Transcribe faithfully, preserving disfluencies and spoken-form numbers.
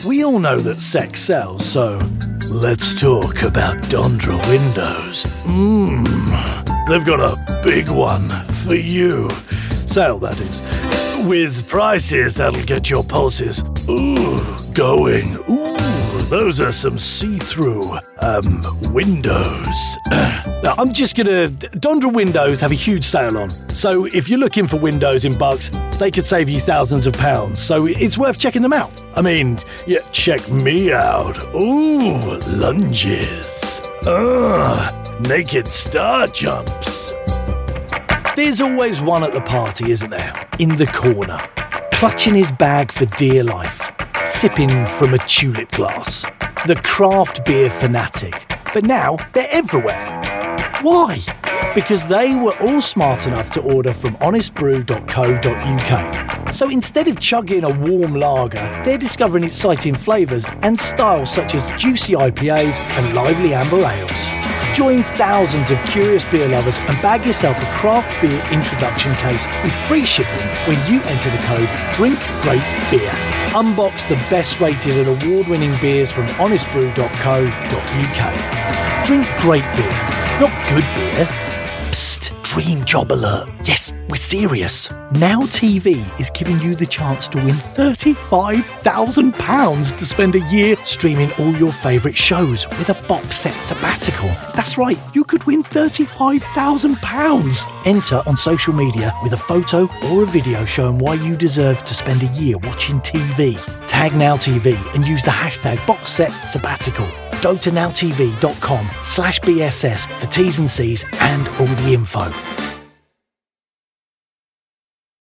We all know that sex sells, so let's talk about Dondra Windows. Mmm, they've got a big one for you. Sale, that is. With prices that'll get your pulses, ooh, going. Ooh, those are some see-through, um, windows. Now, I'm just gonna... Dondra Windows have a huge sale on. So if you're looking for windows in bulks, they could save you thousands of pounds. So it's worth checking them out. I mean, yeah, check me out. Ooh, lunges. Ah, naked star jumps. There's always one at the party, isn't there? In the corner, clutching his bag for dear life, sipping from a tulip glass. The craft beer fanatic. But now they're everywhere. Why? Because they were all smart enough to order from honest brew dot co dot uk. So instead of chugging a warm lager, they're discovering exciting flavours and styles such as juicy I P As and lively amber ales. Join thousands of curious beer lovers and bag yourself a craft beer introduction case with free shipping when you enter the code DRINKGREATBEER. Unbox the best rated and award-winning beers from honest brew dot co dot uk. Drink great beer, not good beer. Psst, dream job alert. Yes, we're serious. Now T V is giving you the chance to win thirty-five thousand pounds to spend a year streaming all your favourite shows with a box set sabbatical. That's right, you could win thirty-five thousand pounds. Enter on social media with a photo or a video showing why you deserve to spend a year watching T V. Tag Now T V and use the hashtag box set sabbatical. Go to nowtv dot com slash B S S for T's and C's and all the info.